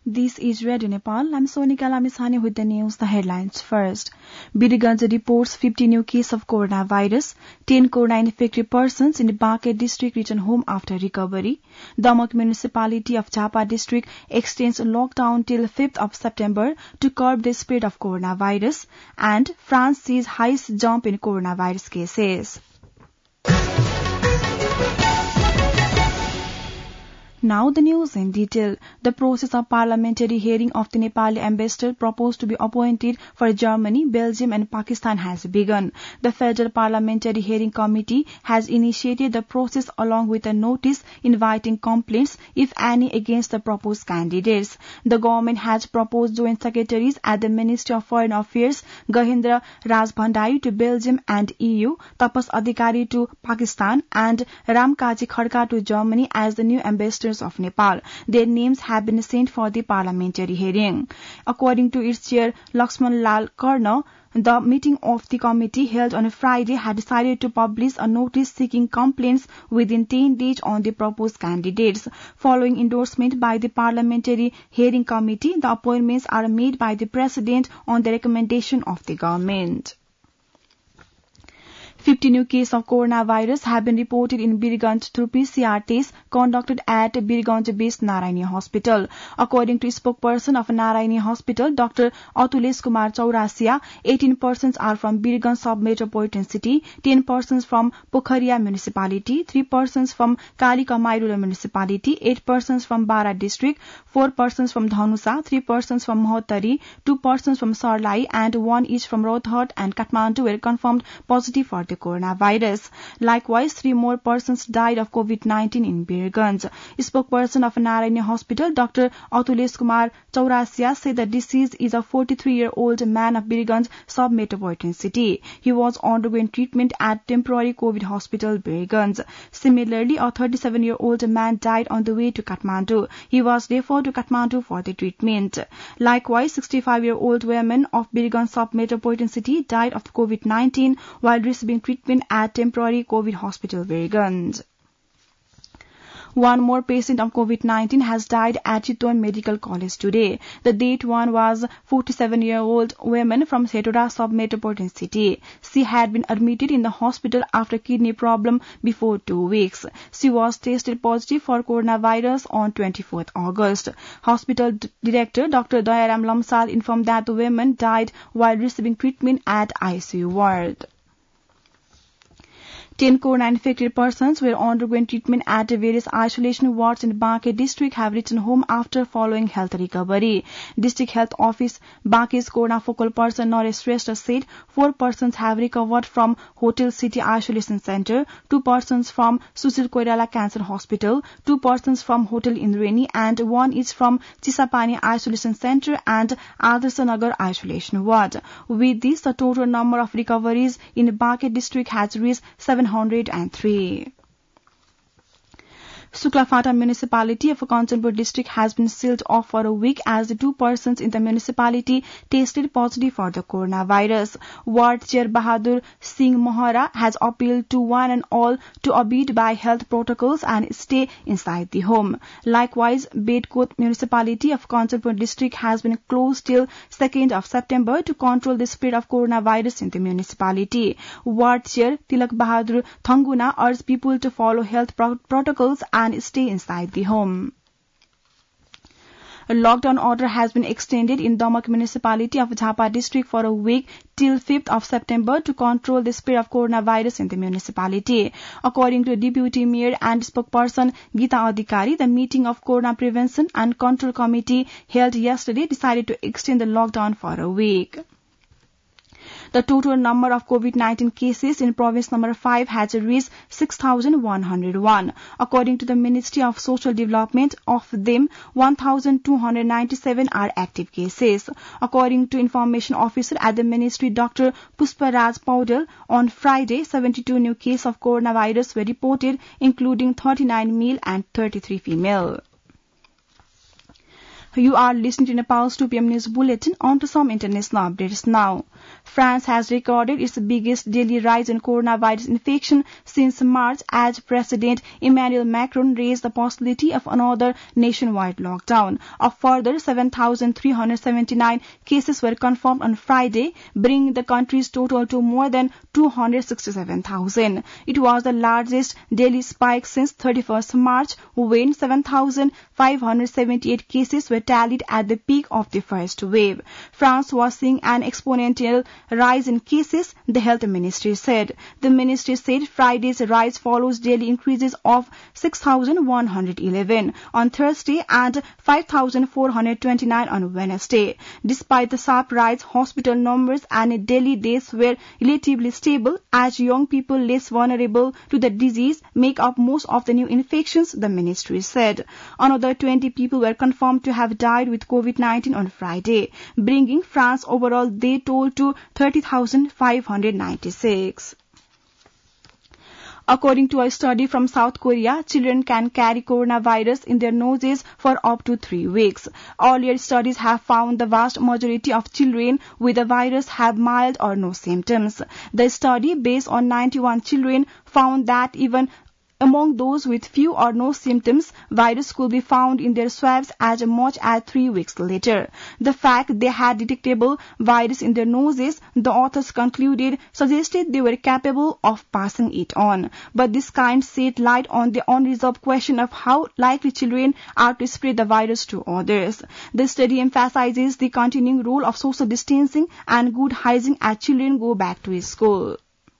This is Radio Nepal. I'm Sonika Lamisani with the news. The headlines first. Birganj reports 50 new cases of coronavirus. 10 corona-infected persons in the Baket district return home after recovery. Damak municipality of Jhapa district extends lockdown till 5th of September to curb the spread of coronavirus. And France sees highest jump in coronavirus cases. Now the news in detail. The process of parliamentary hearing of the Nepali ambassador proposed to be appointed for Germany, Belgium and Pakistan has begun. The Federal Parliamentary Hearing Committee has initiated the process along with a notice inviting complaints, if any, against the proposed candidates. The government has proposed joint secretaries at the Ministry of Foreign Affairs, Gahendra Rajbhandari to Belgium and EU, Tapas Adhikari to Pakistan and Ramkaji Khadka to Germany as the new ambassadors of Nepal. Their names have been sent for the parliamentary hearing. According to its chair, Lakshman Lal Karna, the meeting of the committee held on a Friday had decided to publish a notice seeking complaints within 10 days on the proposed candidates. Following endorsement by the Parliamentary Hearing Committee, the appointments are made by the President on the recommendation of the government. 50 new cases of coronavirus have been reported in Birganj through PCR tests conducted at Birganj-based Narayani Hospital. According to spokesperson of Narayani Hospital, Dr. Atulesh Kumar Chaurasia, 18 persons are from Birganj sub-metropolitan city, 10 persons from Pokhariya municipality, 3 persons from Kalikamai rural municipality, 8 persons from Bara district, 4 persons from Dhanusa, 3 persons from Mahottari, 2 persons from Sarlai and 1 each from Rothat and Kathmandu were confirmed positive for the coronavirus. Likewise, 3 more persons died of COVID-19 in Birganj. Spokesperson of Narayani Hospital, Dr. Atulesh Kumar Chaurasia, said the deceased is a 43-year-old man of Birganj sub-metropolitan city. He was undergoing treatment at temporary COVID hospital Birganj. Similarly, a 37-year-old man died on the way to Kathmandu. He was referred to Kathmandu for the treatment. Likewise, 65-year-old woman of Birganj sub-metropolitan city died of COVID-19 while receiving treatment at temporary COVID hospital Birganj. One more patient of COVID-19 has died at Chitwan Medical College today. The date one was 47-year-old woman from Setora sub-metropolitan city. She had been admitted in the hospital after kidney problem before 2 weeks. She was tested positive for coronavirus on 24th August. Hospital director Dr. Dayaram Lamsal informed that the woman died while receiving treatment at ICU ward. 10 corona-infected persons were undergoing treatment at various isolation wards in Bankhe district have returned home after following health recovery. District Health Office Bankhe's corona focal person Naresh Shrestha said 4 persons have recovered from Hotel City Isolation Center, 2 persons from Sushil Koirala Cancer Hospital, 2 persons from Hotel Indrani and 1 is from Chisapani Isolation Center and Adarsh Nagar Isolation Ward. With this, the total number of recoveries in Bankhe district has reached 703. Suklafata municipality of Kanchanpur district has been sealed off for a week as the 2 persons in the municipality tested positive for the coronavirus. Ward Chair Bahadur Singh Mohara has appealed to one and all to abide by health protocols and stay inside the home. Likewise, Bedkot municipality of Kanchanpur district has been closed till 2nd of September to control the spread of coronavirus in the municipality. Ward Chair Tilak Bahadur Thanguna urged people to follow health protocols and stay inside the home. A lockdown order has been extended in Damak municipality of Jhapa district for a week till 5th of September to control the spread of coronavirus in the municipality. According to Deputy Mayor and spokesperson Geeta Adhikari, the meeting of Corona Prevention and Control Committee held yesterday decided to extend the lockdown for a week. The total number of COVID-19 cases in province number 5 has reached 6,101. According to the Ministry of Social Development, of them, 1,297 are active cases. According to Information Officer at the Ministry, Dr. Pusparaj Paudel, on Friday, 72 new cases of coronavirus were reported, including 39 male and 33 female. You are listening to Nepal's 2 p.m. news bulletin. On to some international updates now. France has recorded its biggest daily rise in coronavirus infection since March as President Emmanuel Macron raised the possibility of another nationwide lockdown. A further 7,379 cases were confirmed on Friday, bringing the country's total to more than 267,000. It was the largest daily spike since 31st March, when 7,578 cases were tallied at the peak of the first wave. France was seeing an exponential rise in cases, the health ministry said. The ministry said Friday's rise follows daily increases of 6,111 on Thursday and 5,429 on Wednesday. Despite the sharp rise, hospital numbers and daily deaths were relatively stable as young people less vulnerable to the disease make up most of the new infections, the ministry said. Another 20 people were confirmed to have died with COVID-19 on Friday, bringing France's overall death toll to 30,596. According to a study from South Korea, children can carry coronavirus in their noses for up to 3 weeks. Earlier studies have found the vast majority of children with the virus have mild or no symptoms. The study, based on 91 children, found that even among those with few or no symptoms, virus could be found in their swabs as much as 3 weeks later. The fact they had detectable virus in their noses, the authors concluded, suggested they were capable of passing it on. But this kind shed light on the unresolved question of how likely children are to spread the virus to others. The study emphasizes the continuing role of social distancing and good hygiene as children go back to school.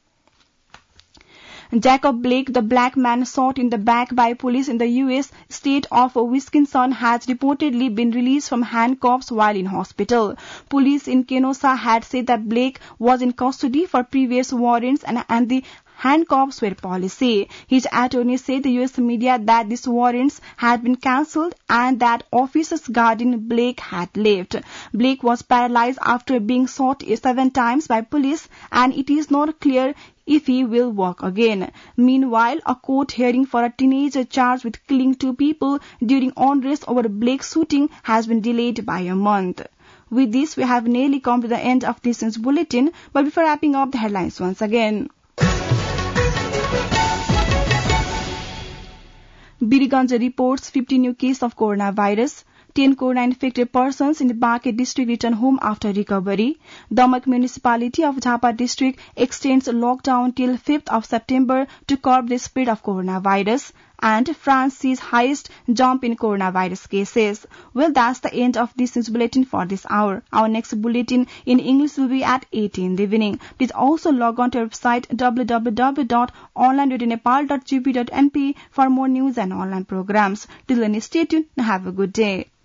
Jacob Blake, the black man shot in the back by police in the U.S. state of Wisconsin, has reportedly been released from handcuffs while in hospital. Police in Kenosha had said that Blake was in custody for previous warrants and the handcuffs were policy. His attorney said the U.S. media that these warrants had been cancelled and that officers guarding Blake had left. Blake was paralyzed after being shot 7 times by police, and it is not clear if he will walk again. Meanwhile, a court hearing for a teenager charged with killing 2 people during unrest over Blake's shooting has been delayed by a month. With this, we have nearly come to the end of this news bulletin, but before wrapping up the headlines once again. Birganj reports 50 new cases of coronavirus. 10 corona-infected persons in the Baket district return home after recovery. Damak municipality of Jhapa district extends lockdown till 5th of September to curb the spread of coronavirus. And France sees highest jump in coronavirus cases. Well, that's the end of this news bulletin for this hour. Our next bulletin in English will be at 8 in the evening. Please also log on to our website www.onlineradionepal.gp.np for more news and online programs. Till then, stay tuned and have a good day.